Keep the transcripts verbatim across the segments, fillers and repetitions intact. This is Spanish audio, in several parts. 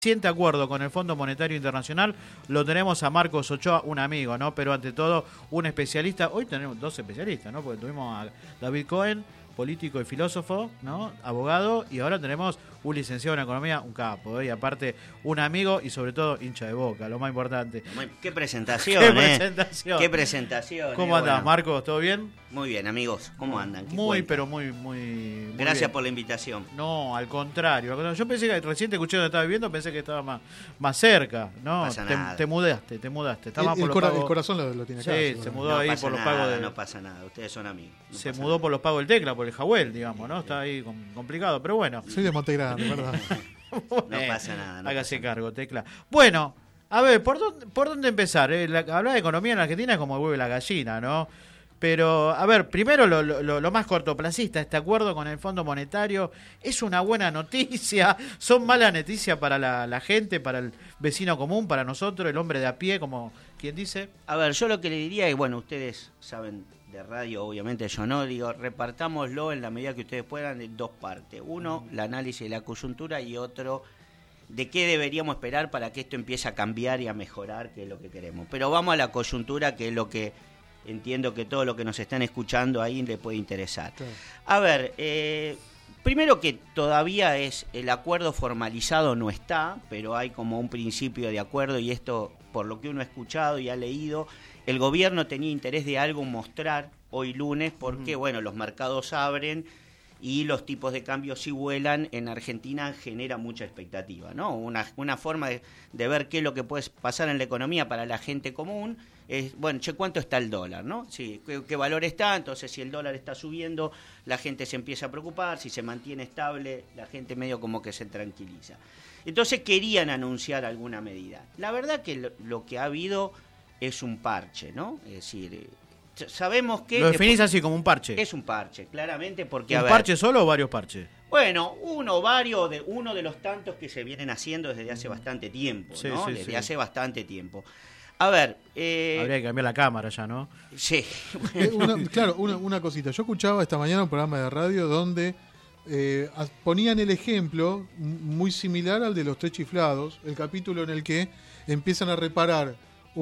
Siente acuerdo con el Fondo Monetario Internacional, lo tenemos a Marcos Ochoa, un amigo, ¿no? Pero ante todo, un especialista. Hoy tenemos dos especialistas, ¿no? Porque tuvimos a David Cohen, político y filósofo, ¿no? Abogado, y ahora tenemos un licenciado en economía, un capo, ¿eh? Y aparte un amigo y sobre todo hincha de Boca, lo más importante. Qué presentación, Qué ¿eh? presentación. Qué presentación. ¿Cómo eh, andás, bueno. Marcos? ¿Todo bien? Muy bien, amigos. ¿Cómo andan? ¿Qué Muy, cuentan? pero muy, muy, muy Gracias bien. por la invitación. No, al contrario, al contrario. Yo pensé que recién te escuché donde estabas viviendo, pensé que estaba más, más cerca. No, No pasa te, nada. te mudaste, te mudaste. Está El, más por el, los cora- pagos. el corazón lo, lo tiene acá. Sí, seguro. se mudó No ahí pasa por los nada, pagos de. no pasa nada. Ustedes son amigos. No Se pasa mudó nada. por los pagos del Tecla, por el Jahuel, digamos, ¿no? Está ahí com- complicado, pero bueno. Soy de Monte Grande, ¿verdad? No pasa nada. No Hágase pasa cargo, Tecla. Bueno, a ver, ¿por dónde, por dónde empezar? Eh, la, hablar de economía en Argentina es como el huevo y la gallina, ¿no? Pero, a ver, primero lo, lo, lo más cortoplacista, este acuerdo con el Fondo Monetario, ¿es una buena noticia? ¿Son malas noticias para la, la gente, para el vecino común, para nosotros, el hombre de a pie, como quien dice? A ver, yo lo que le diría es, bueno, ustedes saben de radio, obviamente yo no, digo, repartámoslo en la medida que ustedes puedan en dos partes. Uno, el análisis de la coyuntura y otro, de qué deberíamos esperar para que esto empiece a cambiar y a mejorar, que es lo que queremos. Pero vamos a la coyuntura, que es lo que entiendo que todo lo que nos están escuchando ahí les puede interesar. Claro. A ver, eh, primero que todavía es el acuerdo formalizado no está, pero hay como un principio de acuerdo y esto, por lo que uno ha escuchado y ha leído, el gobierno tenía interés de algo mostrar hoy lunes porque, uh-huh. bueno, los mercados abren y los tipos de cambio si vuelan en Argentina genera mucha expectativa, ¿no? Una, una forma de, de ver qué es lo que puede pasar en la economía para la gente común es, bueno, che, ¿cuánto está el dólar, no? Sí, ¿qué, qué valor está? Entonces, si el dólar está subiendo, la gente se empieza a preocupar, si se mantiene estable, la gente medio como que se tranquiliza. Entonces, querían anunciar alguna medida. La verdad que lo, lo que ha habido es un parche, ¿no? Es decir, sabemos que... Lo definís así, como un parche. Es un parche, claramente, porque... ¿Un a ver, parche solo o varios parches? Bueno, uno, varios, de uno de los tantos que se vienen haciendo desde hace bastante tiempo, sí, ¿no? Sí, desde sí. hace bastante tiempo. A ver... Eh... Habría que cambiar la cámara ya, ¿no? Sí. Eh, una, claro, una, una cosita. Yo escuchaba esta mañana un programa de radio donde eh, ponían el ejemplo muy similar al de los tres chiflados, el capítulo en el que empiezan a reparar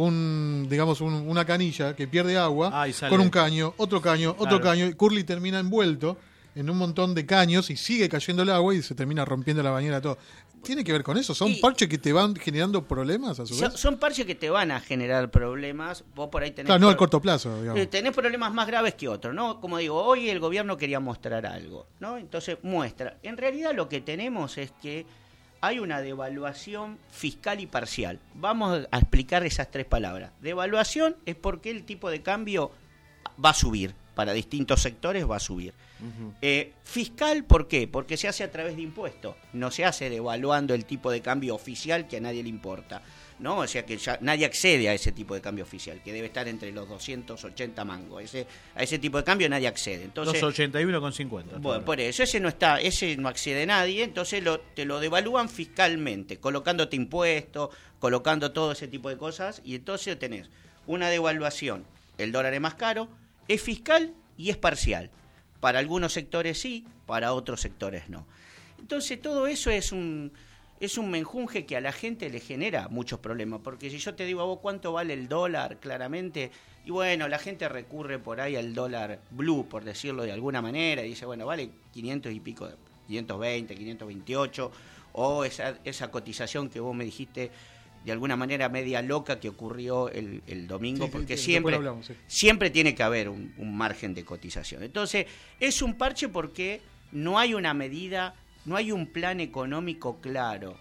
un digamos un, una canilla que pierde agua ah, con un caño, otro caño, otro claro. caño, y Curly termina envuelto en un montón de caños y sigue cayendo el agua y se termina rompiendo la bañera todo. ¿Tiene que ver con eso? ¿Son y, parches que te van generando problemas a su son, vez? Son parches que te van a generar problemas. Vos por ahí tenés... Claro, no a corto plazo, digamos. Eh, tenés problemas más graves que otros, ¿no? Como digo, hoy el gobierno quería mostrar algo, ¿no? Entonces muestra. En realidad lo que tenemos es que hay una devaluación fiscal y parcial. Vamos a explicar esas tres palabras. Devaluación es porque el tipo de cambio va a subir. Para distintos sectores va a subir. Uh-huh. Eh, fiscal, ¿por qué? Porque se hace a través de impuestos. No se hace devaluando el tipo de cambio oficial que a nadie le importa, ¿no? O sea que ya nadie accede a ese tipo de cambio oficial, que debe estar entre los doscientos ochenta mangos. Ese, a ese tipo de cambio nadie accede. Entonces, doscientos ochenta y uno con cincuenta. Bueno, por eso, ese no está, ese no accede nadie, entonces lo, te lo devalúan fiscalmente, colocándote impuestos, colocando todo ese tipo de cosas, y entonces tenés una devaluación, el dólar es más caro, es fiscal y es parcial. Para algunos sectores sí, para otros sectores no. Entonces todo eso es un es un menjunje que a la gente le genera muchos problemas, porque si yo te digo a vos cuánto vale el dólar, claramente, y bueno, la gente recurre por ahí al dólar blue, por decirlo de alguna manera, y dice, bueno, vale quinientos y pico, quinientos veinte, quinientos veintiocho, o esa, esa cotización que vos me dijiste de alguna manera media loca que ocurrió el, el domingo, sí, porque sí, siempre, hablamos, sí. siempre tiene que haber un, un margen de cotización. Entonces, es un parche porque no hay una medida, no hay un plan económico claro,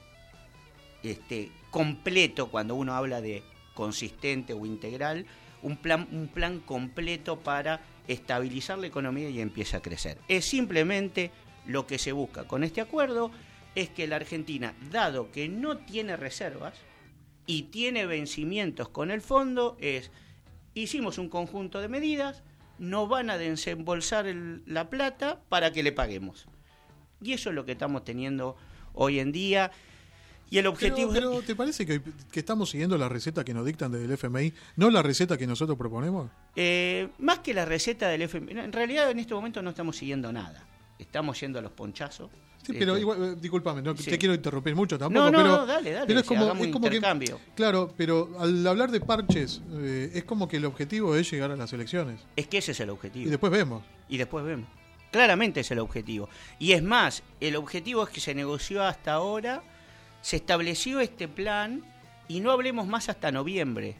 este, completo, cuando uno habla de consistente o integral, un plan, un plan completo para estabilizar la economía y empiece a crecer. Es simplemente lo que se busca con este acuerdo, es que la Argentina, dado que no tiene reservas, y tiene vencimientos con el fondo, es, hicimos un conjunto de medidas, nos van a desembolsar el, la plata para que le paguemos. Y eso es lo que estamos teniendo hoy en día. Y el objetivo... Pero, pero ¿te parece que, que estamos siguiendo la receta que nos dictan desde el F M I, no la receta que nosotros proponemos? Eh, más que la receta del F M I, en realidad en este momento no estamos siguiendo nada. Estamos yendo a los ponchazos. Sí, pero Este, igual, eh, discúlpame, no sí. te quiero interrumpir mucho tampoco, No, no, pero, no, dale, dale, pero es si como, hagamos es como que, intercambio. claro, pero al hablar de parches, eh, es como que el objetivo es llegar a las elecciones. Es que ese es el objetivo. Y después vemos. Y después vemos. Claramente es el objetivo. Y es más, el objetivo es que se negoció hasta ahora, se estableció este plan y no hablemos más hasta noviembre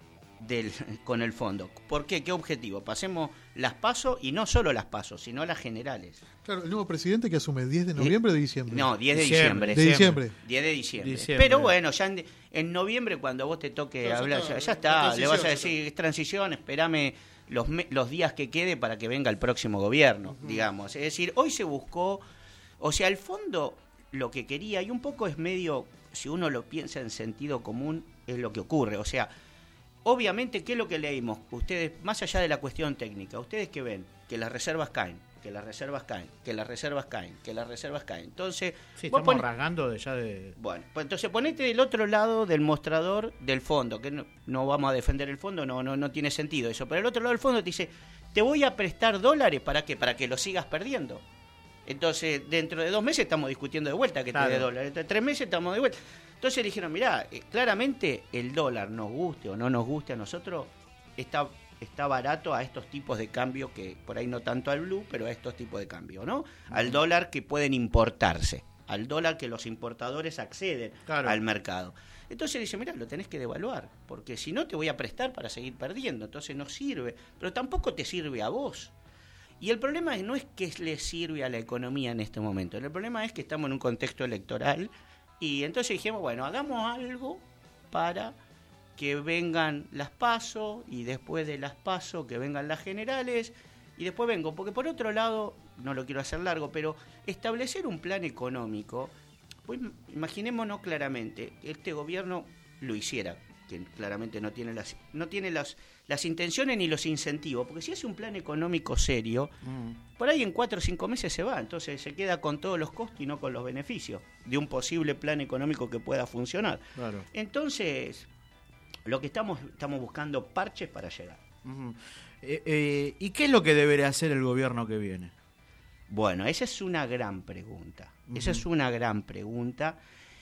del, con el fondo. ¿Por qué? ¿Qué objetivo? Pasemos las PASO y no solo las PASO, sino las generales. Claro, el nuevo presidente que asume diez de noviembre o de diciembre. No, diez de Diciembre. diciembre. De diciembre. diez de diciembre. Diciembre. Pero bueno, ya en, en noviembre cuando vos te toque Ya, ya hablar, está, ya, ya la está, transición, le vas a ya decir, es transición, espérame los, me- los días que quede para que venga el próximo gobierno, uh-huh. digamos. Es decir, hoy se buscó, o sea, al fondo lo que quería, y un poco es medio, si uno lo piensa en sentido común, es lo que ocurre, o sea, obviamente, ¿qué es lo que leímos? Ustedes, más allá de la cuestión técnica, ustedes que ven que las reservas caen, que las reservas caen, que las reservas caen, que las reservas caen. Entonces, Sí, vos estamos ponés- rasgando de ya de... bueno, pues entonces ponete del otro lado del mostrador del fondo, que no, no vamos a defender el fondo, no, no, no tiene sentido eso. Pero el otro lado del fondo te dice, te voy a prestar dólares, ¿para qué? Para que lo sigas perdiendo. Entonces, dentro de dos meses estamos discutiendo de vuelta que Claro. te dé dólares. Dentro de tres meses estamos de vuelta. Entonces dijeron, mirá, eh, claramente el dólar, nos guste o no nos guste a nosotros, está, está barato a estos tipos de cambio, que por ahí no tanto al blue, pero a estos tipos de cambio, ¿no? Al dólar que pueden importarse, al dólar que los importadores acceden Claro. al mercado. Entonces dice, mira, lo tenés que devaluar, porque si no te voy a prestar para seguir perdiendo, entonces no sirve, pero tampoco te sirve a vos. Y el problema no es que le sirve a la economía en este momento, el problema es que estamos en un contexto electoral y entonces dijimos, bueno, hagamos algo para que vengan las PASO y después de las PASO que vengan las generales y después vengo, porque por otro lado, no lo quiero hacer largo, pero establecer un plan económico, pues imaginémonos claramente, este gobierno lo hiciera, que claramente no tiene las no tiene las, las intenciones ni los incentivos, porque si hace un plan económico serio, Mm. por ahí en cuatro o cinco meses se va, entonces se queda con todos los costos y no con los beneficios de un posible plan económico que pueda funcionar. Claro. Entonces, lo que estamos estamos buscando parches para llegar. Ujú. Eh, eh, ¿Y qué es lo que debería hacer el gobierno que viene? Bueno, esa es una gran pregunta. Uh-huh. Esa es una gran pregunta.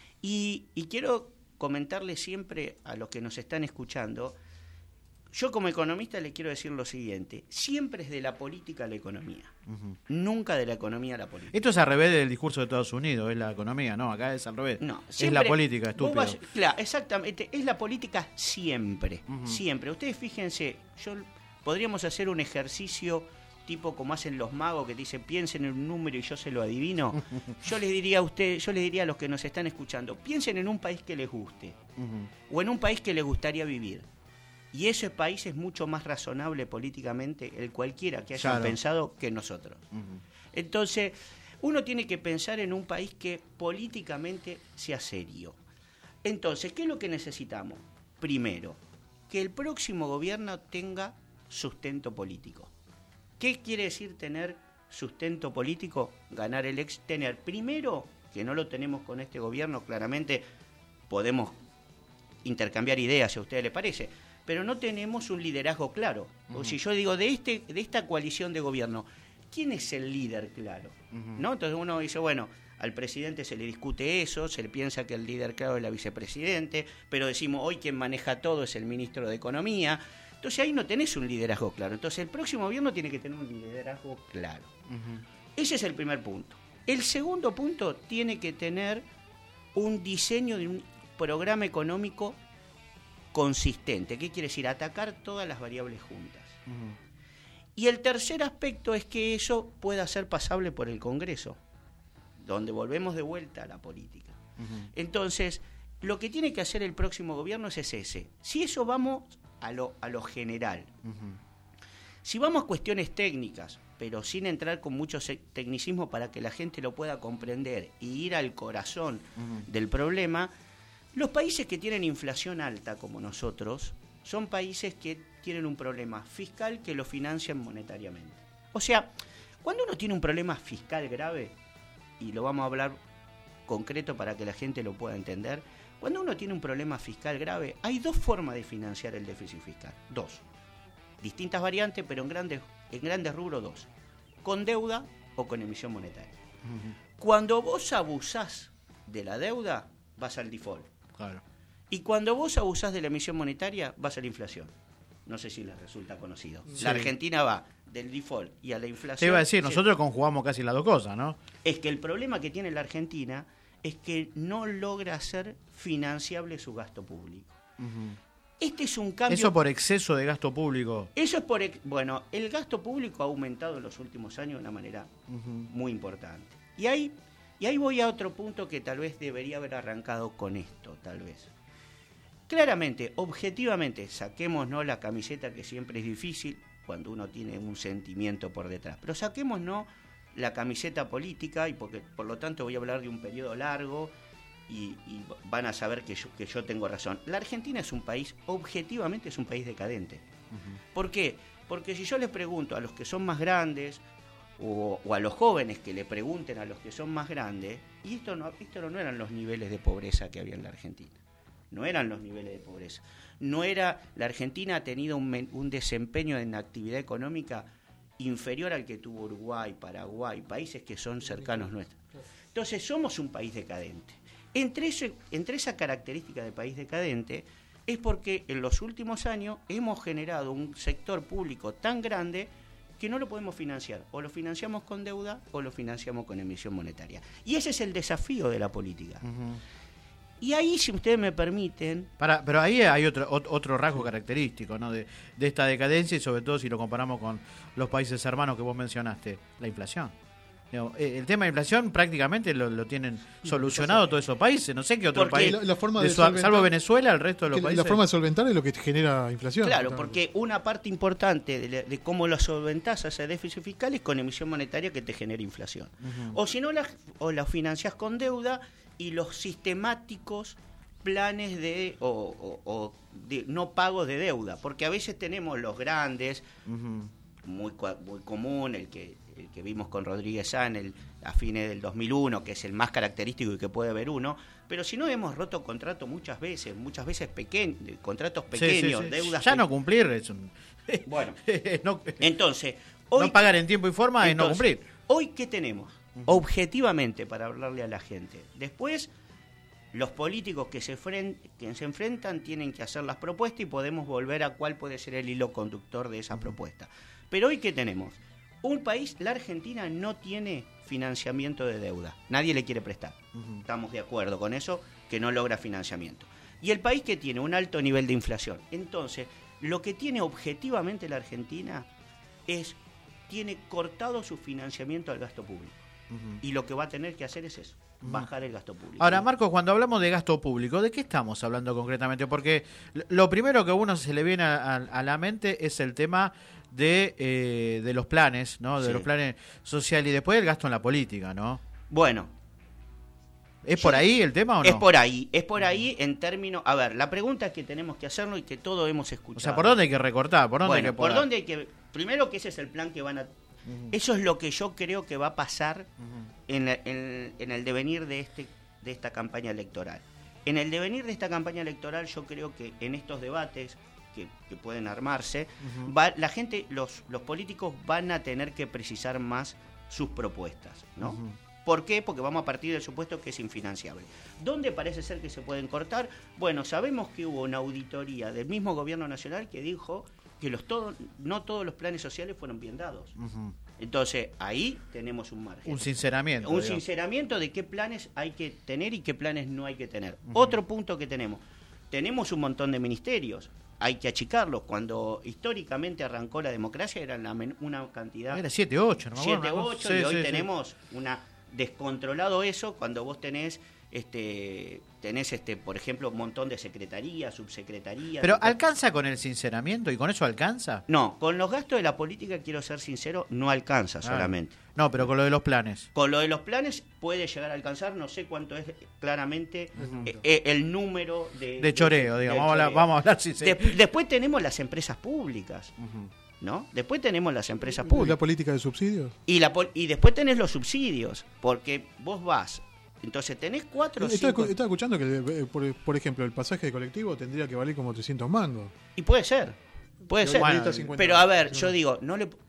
Y, y quiero comentarle siempre a los que nos están escuchando, yo como economista le quiero decir lo siguiente, siempre es de la política a la economía, Uh-huh. nunca de la economía a la política. Esto es al revés del discurso de Estados Unidos, es la economía, no, acá es al revés. No, es siempre- la política, vos estúpido. vas- claro, exactamente, es la política siempre, Ujú. siempre. Ustedes fíjense, yo podríamos hacer un ejercicio tipo como hacen los magos que te dicen piensen en un número y yo se lo adivino. Yo les diría a usted, yo les diría a los que nos están escuchando, piensen en un país que les guste Ujú. o en un país que les gustaría vivir. Y ese país es mucho más razonable políticamente, el cualquiera que hayan Claro. pensado, que nosotros. Ujú. Entonces, uno tiene que pensar en un país que políticamente sea serio. Entonces, ¿qué es lo que necesitamos? Primero, que el próximo gobierno tenga sustento político. ¿Qué quiere decir tener sustento político? Ganar el ex, tener primero, que no lo tenemos con este gobierno, claramente podemos intercambiar ideas si a usted le parece, pero no tenemos un liderazgo claro. O si yo digo de este de esta coalición de gobierno, ¿quién es el líder claro? Ujú. ¿No? Entonces uno dice, bueno, al presidente se le discute eso, se le piensa que el líder claro es la vicepresidente, pero decimos hoy quien maneja todo es el ministro de Economía. Entonces ahí no tenés un liderazgo claro. Entonces el próximo gobierno tiene que tener un liderazgo claro. Ujú. Ese es el primer punto. El segundo punto tiene que tener un diseño de un programa económico consistente. ¿Qué quiere decir? Atacar todas las variables juntas. Ujú. Y el tercer aspecto es que eso pueda ser pasable por el Congreso, donde volvemos de vuelta a la política. Ujú. Entonces, lo que tiene que hacer el próximo gobierno es ese. Si eso vamos a lo, a lo general. Ujú. Si vamos a cuestiones técnicas, pero sin entrar con mucho se- tecnicismo para que la gente lo pueda comprender y ir al corazón Ujú. del problema, los países que tienen inflación alta como nosotros son países que tienen un problema fiscal que lo financian monetariamente. O sea, cuando uno tiene un problema fiscal grave, y lo vamos a hablar concreto para que la gente lo pueda entender, cuando uno tiene un problema fiscal grave, hay dos formas de financiar el déficit fiscal. Dos. Distintas variantes, pero en grandes, en grandes rubros dos. Con deuda o con emisión monetaria. Ujú. Cuando vos abusás de la deuda, vas al default. Claro. Y cuando vos abusás de la emisión monetaria, vas a la inflación. No sé si les resulta conocido. Sí. La Argentina va del default y a la inflación. Te iba a decir, Sí. nosotros conjugamos casi las dos cosas, ¿no? Es que el problema que tiene la Argentina es que no logra hacer financiable su gasto público. Uh-huh. Este es un cambio... Eso por exceso de gasto público. Eso es por... ex- Bueno, el gasto público ha aumentado en los últimos años de una manera Uh-huh. muy importante. Y ahí, y ahí voy a otro punto que tal vez debería haber arrancado con esto, tal vez. Claramente, objetivamente, saquémonos la camiseta, que siempre es difícil cuando uno tiene un sentimiento por detrás, pero saquémonos la camiseta política, y porque por lo tanto voy a hablar de un periodo largo y, y van a saber que yo, que yo tengo razón. La Argentina es un país, objetivamente es un país decadente. Uh-huh. ¿Por qué? Porque si yo les pregunto a los que son más grandes o, o a los jóvenes que le pregunten a los que son más grandes, y esto no, esto no eran los niveles de pobreza que había en la Argentina. No eran los niveles de pobreza. No era, la Argentina ha tenido un, men, un desempeño en actividad económica inferior al que tuvo Uruguay, Paraguay, países que son cercanos nuestros. Entonces somos un país decadente. Entre, ese, entre esa característica de país decadente es porque en los últimos años hemos generado un sector público tan grande que no lo podemos financiar. O lo financiamos con deuda o lo financiamos con emisión monetaria. Y ese es el desafío de la política. Uh-huh. Y ahí, si ustedes me permiten... Para, pero ahí hay otro otro rasgo característico, ¿no? de, de esta decadencia, y sobre todo si lo comparamos con los países hermanos que vos mencionaste, la inflación. Digo, el tema de inflación prácticamente lo, lo tienen solucionado todos esos países. No sé qué otro Porque país, la, la forma de de su, solventar, salvo Venezuela, el resto de los que países... La forma de solventar es lo que genera inflación. Claro, porque una parte importante de, la, de cómo lo solventás a ese déficit fiscal es con emisión monetaria que te genera inflación. Uh-huh. O si no, la, o la financiás con deuda y los sistemáticos planes de o, o, o de no pago de deuda, porque a veces tenemos los grandes, uh-huh. muy, muy común, el que, el que vimos con Rodríguez Sá en el, a fines del dos mil uno, que es el más característico y que puede haber uno, pero si no hemos roto contrato muchas veces, muchas veces pequeños, contratos pequeños, sí, sí, sí. deudas... Ya pe- no cumplir es un... Bueno, no, entonces... Hoy, no pagar en tiempo y forma entonces, es no cumplir. Hoy, ¿qué tenemos? Uh-huh. Objetivamente, para hablarle a la gente. Después... Los políticos que se, fren- que se enfrentan tienen que hacer las propuestas y podemos volver a cuál puede ser el hilo conductor de esa uh-huh. propuesta. Pero hoy, ¿qué tenemos? Un país, la Argentina, no tiene financiamiento de deuda. Nadie le quiere prestar. Uh-huh. Estamos de acuerdo con eso, que no logra financiamiento. Y el país que tiene un alto nivel de inflación. Entonces, lo que tiene objetivamente la Argentina es, tiene cortado su financiamiento al gasto público. Uh-huh. Y lo que va a tener que hacer es eso. Bajar el gasto público. Ahora, Marcos, cuando hablamos de gasto público, ¿de qué estamos hablando concretamente? Porque lo primero que a uno se le viene a, a, a la mente es el tema de, eh, de los planes, ¿no? De sí. los planes sociales y después el gasto en la política, ¿no? Bueno. ¿Es por ahí el tema o no? Es por ahí, es por ahí en términos... A ver, la pregunta es que tenemos que hacerlo y que todos hemos escuchado. O sea, ¿por dónde hay que recortar? ¿Por dónde bueno, hay que por dónde hay que... Primero que ese es el plan que van a... Uh-huh. Eso es lo que yo creo que va a pasar uh-huh. en, la, en, en el devenir de este de esta campaña electoral. En el devenir de esta campaña electoral yo creo que en estos debates que, que pueden armarse, uh-huh. va, la gente, los, los políticos van a tener que precisar más sus propuestas, ¿no? Uh-huh. ¿Por qué? Porque vamos a partir del supuesto que es infinanciable. ¿Dónde parece ser que se pueden cortar? Bueno, sabemos que hubo una auditoría del mismo gobierno nacional que dijo que los todo, no todos los planes sociales fueron bien dados. Uh-huh. Entonces, ahí tenemos un margen. Un sinceramiento. Un digamos. sinceramiento de qué planes hay que tener y qué planes no hay que tener. Uh-huh. Otro punto que tenemos. Tenemos un montón de ministerios. Hay que achicarlos. Cuando históricamente arrancó la democracia era la men- una cantidad... Era siete, ocho, ¿no? siete, ocho, sí, y hoy sí, tenemos sí. una descontrolado eso cuando vos tenés... este tenés este por ejemplo un montón de secretarías, subsecretarías. Pero ¿alcanza con el sinceramiento y con eso alcanza? No, con los gastos de la política, quiero ser sincero, no alcanza ah, solamente. No, pero con lo de los planes. Con lo de los planes puede llegar a alcanzar, no sé cuánto es claramente uh-huh. eh, el número de... De choreo, de, digamos, de choreo. Vamos a hablar sincero. De, después tenemos las empresas públicas. Uh-huh. ¿No? Después tenemos las empresas públicas. ¿La política de subsidios? Y, la, y después tenés los subsidios, porque vos vas... Entonces tenés cuatro o Estaba cinco... escuchando que, por, por ejemplo, el pasaje de colectivo tendría que valer como trescientos mangos. Y puede ser, puede ser. Bueno, pero a ver, yo digo, no le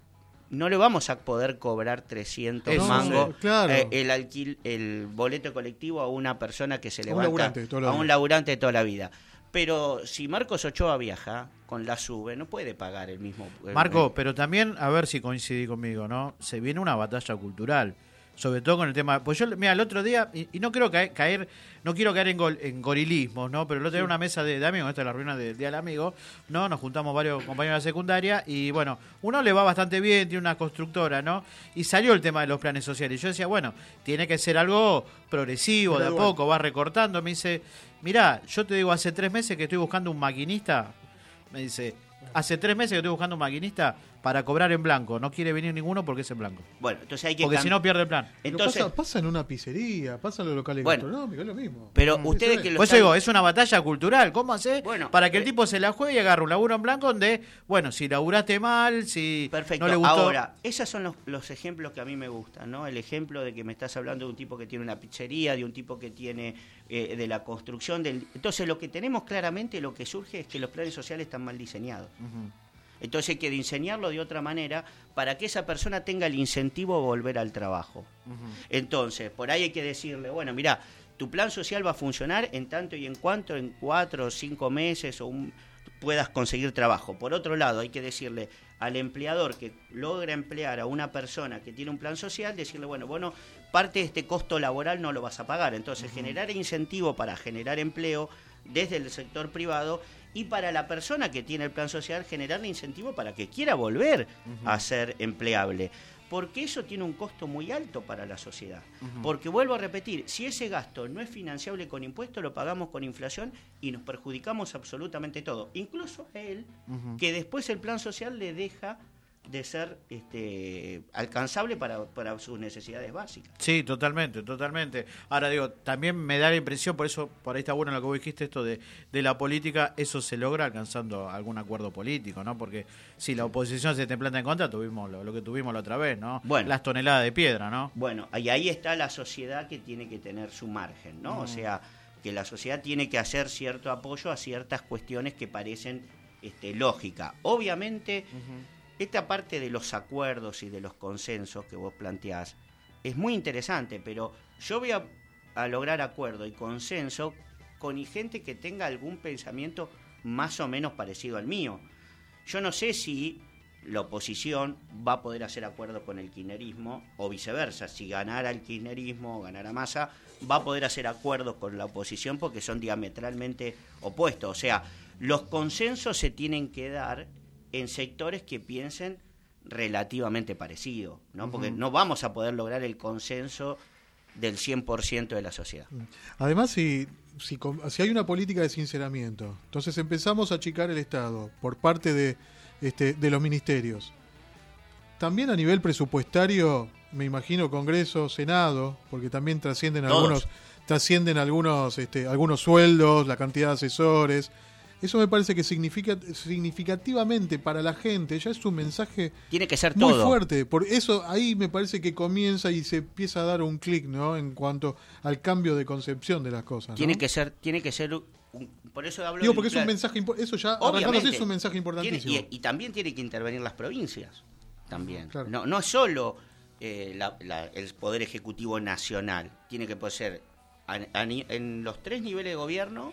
no le vamos a poder cobrar trescientos Eso, mangos sí, claro. eh, el alquil, el boleto colectivo a una persona que se A un levanta laburante de toda la a vida. un laburante de toda la vida. Pero si Marcos Ochoa viaja con la SUBE, no puede pagar el mismo. el- Marco, el- pero también, a ver si coincidí conmigo, ¿no? Se viene una batalla cultural, sobre todo con el tema. Pues yo, mira, el otro día, y, y no quiero caer, caer, no quiero caer en, gol, en gorilismos, ¿no? Pero el otro día en una mesa de, de amigos, esta es la reunión del Día del Amigo, ¿no? Nos juntamos varios compañeros de la secundaria y, bueno, uno le va bastante bien, tiene una constructora, ¿no? Y salió el tema de los planes sociales. Y yo decía, bueno, tiene que ser algo progresivo, de a Gradual. poco, va recortando. Me dice, mirá, yo te digo, hace tres meses que estoy buscando un maquinista, me dice, hace tres meses que estoy buscando un maquinista para cobrar en blanco. No quiere venir ninguno porque es en blanco. Bueno, entonces hay que Porque cam- si no pierde el plan. Pero Entonces, pasa, pasa en una pizzería, pasa en los locales Bueno. gastronómicos, es lo mismo. pero Mm, ustedes eso que es. lo Por eso están- digo, es una batalla cultural. ¿Cómo hace Bueno, para que el eh, tipo se la juegue y agarre un laburo en blanco donde, bueno, si laburaste mal, si Perfecto. no le gustó... Ahora, esos son los, los ejemplos que a mí me gustan, ¿no? El ejemplo de que me estás hablando de un tipo que tiene una pizzería, de un tipo que tiene eh, de la construcción. Del... Entonces, lo que tenemos claramente, lo que surge es que los planes sociales están mal diseñados. Ujú. Entonces hay que diseñarlo de otra manera para que esa persona tenga el incentivo a volver al trabajo. Ujú. Entonces, por ahí hay que decirle, bueno, mira, tu plan social va a funcionar en tanto y en cuanto en cuatro o cinco meses o un, puedas conseguir trabajo. Por otro lado, hay que decirle al empleador que logra emplear a una persona que tiene un plan social, decirle, bueno, bueno, parte de este costo laboral no lo vas a pagar. Entonces, uh-huh. generar incentivo para generar empleo desde el sector privado y para la persona que tiene el plan social, generarle incentivo para que quiera volver uh-huh. a ser empleable. Porque eso tiene un costo muy alto para la sociedad. Uh-huh. Porque vuelvo a repetir, si ese gasto no es financiable con impuestos, lo pagamos con inflación y nos perjudicamos absolutamente todo. Incluso a él, uh-huh. que después el plan social le deja de ser este, alcanzable para, para sus necesidades básicas. Sí, totalmente, totalmente. Ahora digo, también me da la impresión, por eso por ahí está bueno lo que vos dijiste, esto de, de la política, eso se logra alcanzando algún acuerdo político, ¿no? Porque si la oposición se te planta en contra, tuvimos lo, lo que tuvimos la otra vez, ¿no? Bueno, las toneladas de piedra, ¿no? Bueno, y ahí está la sociedad que tiene que tener su margen, ¿no? Mm. O sea, que la sociedad tiene que hacer cierto apoyo a ciertas cuestiones que parecen este, lógicas. Obviamente... Uh-huh. Esta parte de los acuerdos y de los consensos que vos planteás es muy interesante, pero yo voy a, a lograr acuerdo y consenso con gente que tenga algún pensamiento más o menos parecido al mío. Yo no sé si la oposición va a poder hacer acuerdo con el kirchnerismo o viceversa. Si ganara el kirchnerismo o ganara Massa, va a poder hacer acuerdos con la oposición porque son diametralmente opuestos. O sea, los consensos se tienen que dar en sectores que piensen relativamente parecido, ¿no? Porque uh-huh. no vamos a poder lograr el consenso del cien por ciento de la sociedad. Además, si, si, si hay una política de sinceramiento, entonces empezamos a achicar el Estado por parte de, este, de los ministerios. También a nivel presupuestario, me imagino Congreso, Senado, porque también trascienden Todos. algunos, trascienden algunos, este, algunos sueldos, la cantidad de asesores. Eso me parece que significa significativamente para la gente ya es un mensaje tiene que ser muy todo. fuerte. Por eso ahí me parece que comienza y se empieza a dar un clic, ¿no? En cuanto al cambio de concepción de las cosas, ¿no? Tiene que ser, tiene que ser un, por eso hablo. Digo, porque plan. es un mensaje eso ya Obviamente, arrancándose es un mensaje importantísimo. Tiene, y, y también tiene que intervenir las provincias, también. Claro. No, no es solo eh, la, la, el poder ejecutivo nacional, tiene que poder ser a, a, en los tres niveles de gobierno,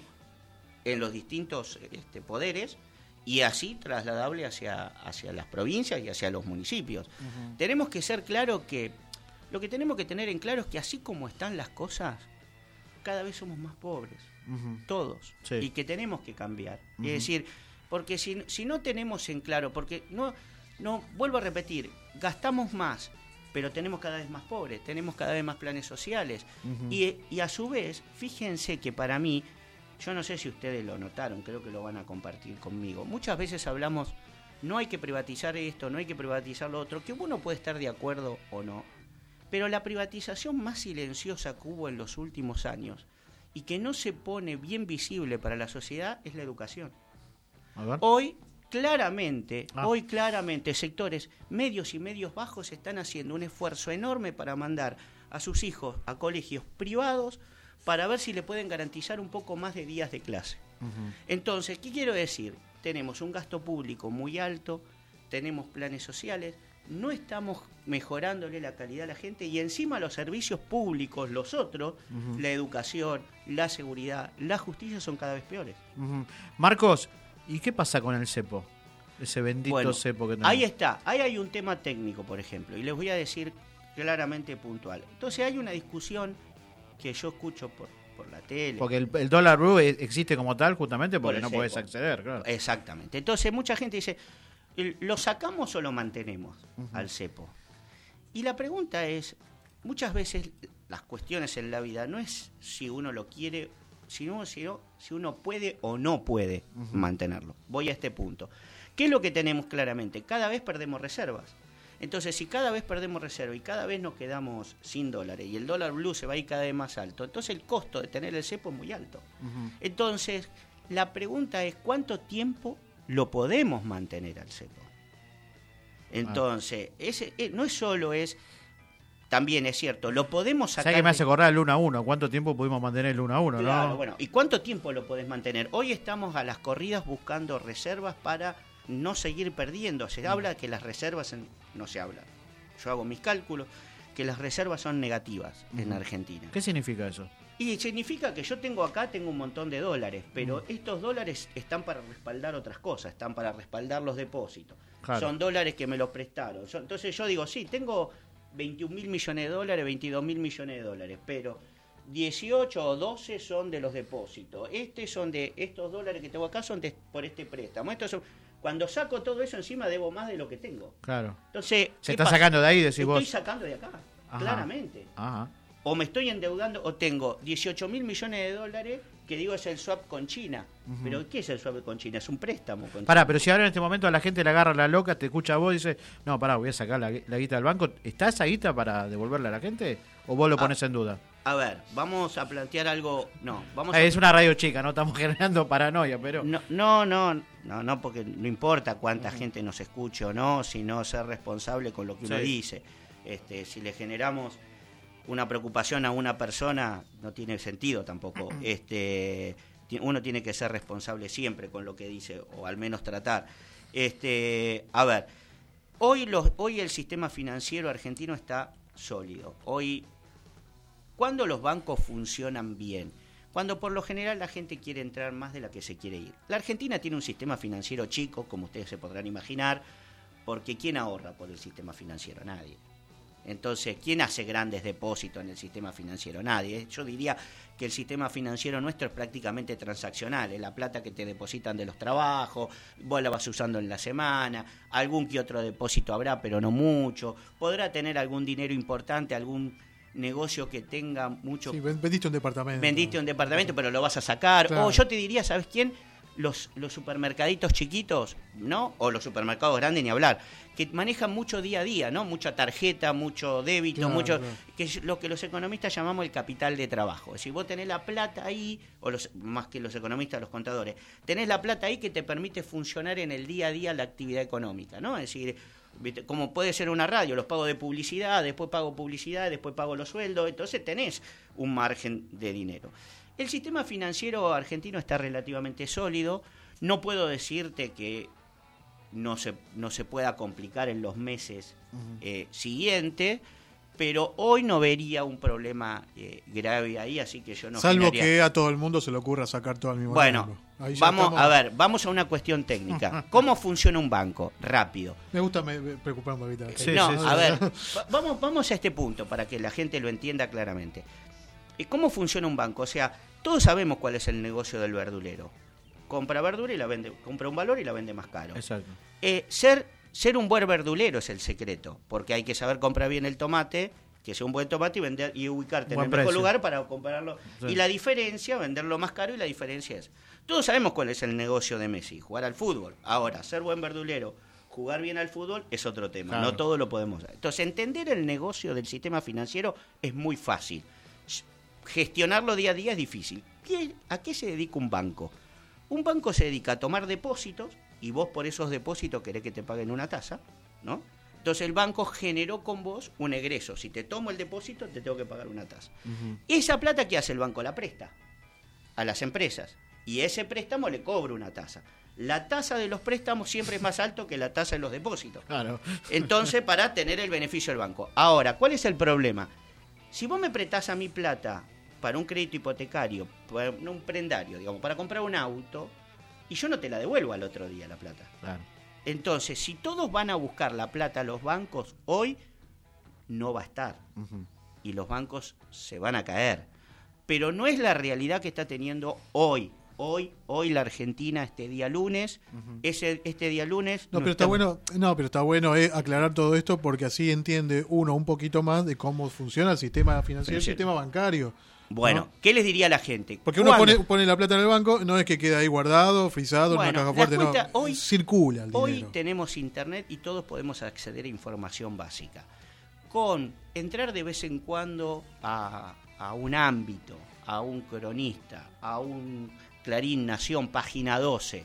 en los distintos este, poderes y así trasladable hacia, hacia las provincias y hacia los municipios. Uh-huh. Tenemos que ser claros que, lo que tenemos que tener en claro es que así como están las cosas, cada vez somos más pobres, uh-huh. todos, sí. y que tenemos que cambiar. Uh-huh. Es decir, porque si, si no tenemos en claro, porque no, no, vuelvo a repetir, gastamos más, pero tenemos cada vez más pobres, tenemos cada vez más planes sociales, uh-huh. y, y a su vez, fíjense que para mí, yo no sé si ustedes lo notaron, creo que lo van a compartir conmigo. Muchas veces hablamos, no hay que privatizar esto, no hay que privatizar lo otro, que uno puede estar de acuerdo o no. Pero la privatización más silenciosa que hubo en los últimos años y que no se pone bien visible para la sociedad es la educación. A ver. Hoy, claramente, ah. hoy claramente sectores medios y medios bajos están haciendo un esfuerzo enorme para mandar a sus hijos a colegios privados para ver si le pueden garantizar un poco más de días de clase. Uh-huh. Entonces, ¿qué quiero decir? Tenemos un gasto público muy alto, tenemos planes sociales, no estamos mejorándole la calidad a la gente y encima los servicios públicos, los otros, uh-huh. la educación, la seguridad, la justicia son cada vez peores. Uh-huh. Marcos, ¿y qué pasa con el cepo? Ese bendito bueno, cepo que tenemos. Ahí está, ahí hay un tema técnico, por ejemplo, y les voy a decir claramente puntual. Entonces hay una discusión que yo escucho por, por la tele. Porque el, el dólar blue existe como tal justamente porque por no cepo. Podés acceder, claro. Exactamente. Entonces mucha gente dice, ¿lo sacamos o lo mantenemos uh-huh. al cepo? Y la pregunta es, muchas veces las cuestiones en la vida no es si uno lo quiere, sino si, si uno puede o no puede uh-huh. mantenerlo. Voy a este punto. ¿Qué es lo que tenemos claramente? Cada vez perdemos reservas. Entonces, si cada vez perdemos reserva y cada vez nos quedamos sin dólares y el dólar blue se va a ir cada vez más alto, entonces el costo de tener el cepo es muy alto. Uh-huh. Entonces, la pregunta es, ¿cuánto tiempo lo podemos mantener al cepo? Entonces, ese, eh, no es solo es, también es cierto, lo podemos sacar... ¿Sabes que me hace acordar el uno a uno? ¿Cuánto tiempo pudimos mantener el uno a uno? Claro, ¿no? bueno, ¿y cuánto tiempo lo podés mantener? Hoy estamos a las corridas buscando reservas para no seguir perdiendo. Se habla que las reservas, en, no se habla, yo hago mis cálculos, que las reservas son negativas uh-huh. en Argentina. ¿Qué significa eso? Y significa que yo tengo acá, tengo un montón de dólares, pero uh-huh. estos dólares están para respaldar otras cosas, están para respaldar los depósitos. Claro. Son dólares que me los prestaron. Entonces yo digo, sí, tengo veintiún mil millones de dólares, veintidós mil millones de dólares, pero dieciocho o doce son de los depósitos. Este son de estos dólares que tengo acá, son de, por este préstamo. Estos son, cuando saco todo eso encima debo más de lo que tengo. Claro. Entonces, se está pasa? sacando de ahí, decís estoy vos. Estoy sacando de acá, Ajá. claramente. Ajá. O me estoy endeudando, o tengo dieciocho mil millones de dólares, que digo es el swap con China. Uh-huh. Pero ¿qué es el swap con China? Es un préstamo con Pará, China. pero si ahora en este momento a la gente le agarra la loca, te escucha a vos y dice, no, pará, voy a sacar la, la guita del banco. ¿Está esa guita para devolverla a la gente? ¿O vos lo pones ah, en duda? A ver, vamos a plantear algo... No, vamos eh, a... Es una radio chica, no estamos generando paranoia, pero... No, no, no, no, no porque no importa cuánta uh-huh. gente nos escuche o no, sino ser responsable con lo que uno sí. dice. Este, si le generamos una preocupación a una persona, no tiene sentido tampoco. Este, uno tiene que ser responsable siempre con lo que dice, o al menos tratar. Este, a ver, hoy, los, hoy el sistema financiero argentino está sólido. Hoy, ¿cuándo los bancos funcionan bien? Cuando por lo general la gente quiere entrar más de la que se quiere ir. La Argentina tiene un sistema financiero chico, como ustedes se podrán imaginar, porque ¿quién ahorra por el sistema financiero? Nadie. Entonces, ¿quién hace grandes depósitos en el sistema financiero? Nadie. Yo diría que el sistema financiero nuestro es prácticamente transaccional. Es la plata que te depositan de los trabajos, vos la vas usando en la semana, algún que otro depósito habrá, pero no mucho. Podrá tener algún dinero importante, algún negocio que tenga mucho... Sí, vendiste un departamento. Vendiste un departamento, pero lo vas a sacar. Claro. O yo te diría, ¿sabes quién? Los, los supermercaditos chiquitos, ¿no? O los supermercados grandes, ni hablar, que manejan mucho día a día, ¿no? Mucha tarjeta, mucho débito, claro, mucho claro. que es lo que los economistas llamamos el capital de trabajo. Es decir, vos tenés la plata ahí, o los más que los economistas, los contadores, tenés la plata ahí que te permite funcionar en el día a día la actividad económica, ¿no? Es decir, como puede ser una radio, los pago de publicidad, después pago publicidad, después pago los sueldos, entonces tenés un margen de dinero. El sistema financiero argentino está relativamente sólido. No puedo decirte que no se, no se pueda complicar en los meses uh-huh. eh, siguientes, pero hoy no vería un problema eh, grave ahí, así que yo no... Salvo generaría... que a todo el mundo se le ocurra sacar todo al mismo bueno, tiempo. Bueno, vamos estamos... a ver, vamos a una cuestión técnica. ¿Cómo funciona un banco? Rápido. Me gusta me, me preocupar un poquito. Sí, no, sí, sí, a sí. ver, vamos, vamos a este punto para que la gente lo entienda claramente. ¿Cómo funciona un banco? O sea, todos sabemos cuál es el negocio del verdulero. Compra verdura y la vende, compra un valor y la vende más caro. Exacto. Eh, ser, ser un buen verdulero es el secreto, porque hay que saber comprar bien el tomate, que sea un buen tomate y vender y ubicarte en el mejor lugar para comprarlo. Sí. Y la diferencia, venderlo más caro y la diferencia es... Todos sabemos cuál es el negocio de Messi, jugar al fútbol. Ahora, ser buen verdulero, jugar bien al fútbol es otro tema. Claro. No todo lo podemos hacer. Entonces, entender el negocio del sistema financiero es muy fácil. Gestionarlo día a día es difícil. ¿Qué, ¿A qué se dedica un banco? Un banco se dedica a tomar depósitos y vos por esos depósitos querés que te paguen una tasa, ¿no? Entonces el banco generó con vos un egreso. Si te tomo el depósito, te tengo que pagar una tasa. Uh-huh. Esa plata, ¿qué hace el banco? La presta a las empresas. y ese préstamo le cobra una tasa. La tasa de los préstamos siempre es más alto que la tasa de los depósitos. Claro. Entonces, para tener el beneficio del banco. Ahora, ¿cuál es el problema? Si vos me prestás a mi plata para un crédito hipotecario, para un prendario, digamos, para comprar un auto, y yo no te la devuelvo al otro día la plata. Claro. Entonces, si todos van a buscar la plata a los bancos, hoy no va a estar. Uh-huh. Y los bancos se van a caer. Pero no es la realidad que está teniendo hoy. Hoy, hoy la Argentina, este día lunes, uh-huh. ese, este día lunes... No, pero está bueno, no, pero está bueno eh, aclarar todo esto porque así entiende uno un poquito más de cómo funciona el sistema financiero y el sistema bancario. Bueno, ¿no? ¿Qué les diría a la gente? Porque uno pone, pone la plata en el banco, no es que quede ahí guardado, frisado, bueno, en una caja fuerte, cuenta, no, hoy, circula el hoy dinero. Hoy tenemos internet y todos podemos acceder a información básica. Con entrar de vez en cuando a, a un ámbito, a un cronista, a un Clarín, Nación, Página doce,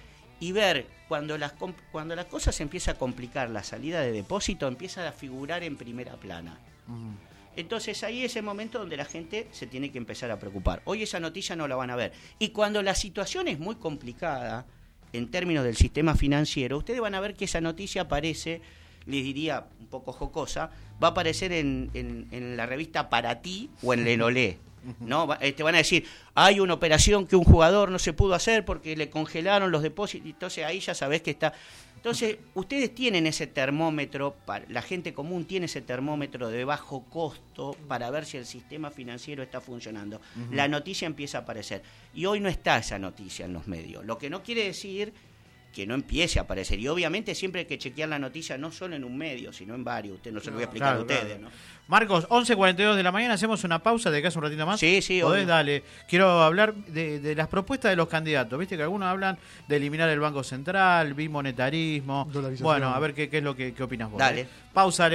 y ver cuando las, cuando las cosas se empieza a complicar, la salida de depósito empieza a figurar en primera plana. Uh-huh. Entonces ahí es el momento donde la gente se tiene que empezar a preocupar. Hoy esa noticia no la van a ver. Y cuando la situación es muy complicada, en términos del sistema financiero, ustedes van a ver que esa noticia aparece, les diría un poco jocosa, va a aparecer en, en, en la revista Para Ti o en el Olé. ¿No? Te van a decir, hay una operación que un jugador no se pudo hacer porque le congelaron los depósitos, entonces ahí ya sabés que está. Entonces, ustedes tienen ese termómetro, la gente común tiene ese termómetro de bajo costo para ver si el sistema financiero está funcionando. Uh-huh. La noticia empieza a aparecer. Y hoy no está esa noticia en los medios. Lo que no quiere decir que no empiece a aparecer. Y obviamente siempre hay que chequear la noticia no solo en un medio, sino en varios. Usted no se lo voy a explicar claro, a ustedes, claro. ¿no? Marcos, once cuarenta y dos de la mañana, hacemos una pausa, de casa un ratito más. Sí, sí. ¿Podés? Dale. Quiero hablar de, de las propuestas de los candidatos. Viste que algunos hablan de eliminar el Banco Central, bimonetarismo. Bueno, a ver qué, qué es lo que qué opinas vos. Dale. ¿eh? Pausa.